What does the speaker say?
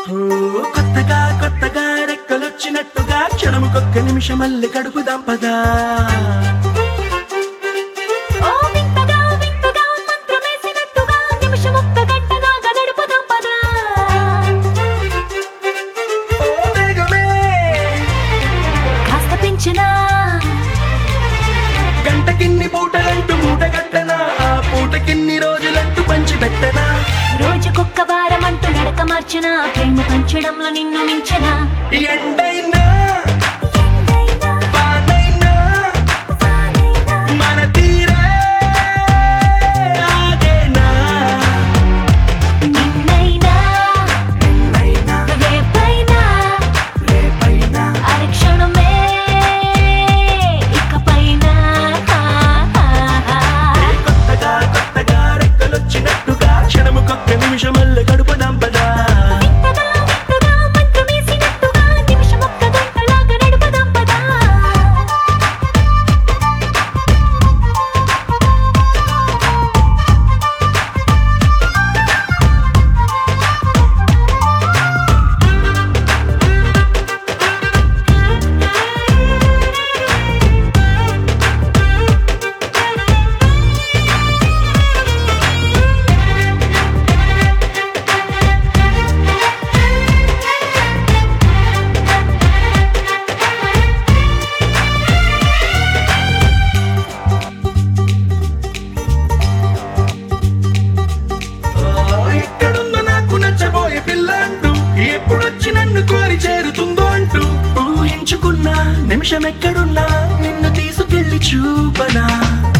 కొత్తగా కొత్తగా రెక్కలొచ్చినట్టుగా క్షణముకొక్క నిమిషమల్లి గడుపుదాం పదా. గంటకిన్ని పూటలంటూ మూట కట్టనా, ఆ పూటకిన్ని రోజులంటూ పంచి పెట్టనా. రోజుకొక్క వారం అంటూ నడక మార్చనా, ప్రేమ పంచడంలో నిన్ను మించనా. ఎండైనా వానైనా మన తీరే ఆగేనా. నిన్నైనా రేపైనా అరక్షణమే ఇకపైనా. కొత్తగా కొత్తగా రెక్కలొచ్చినట్టుగా క్షణముకొక్క నిమిషమల్లి గడుపుదాం పదా. ఎప్పుడొచ్చి నన్ను కోరి చేరుతుందో అంటూ ఊహించుకున్నా నిమిషం ఎక్కడున్నా నిన్ను తీసుకెళ్లి చూపనా.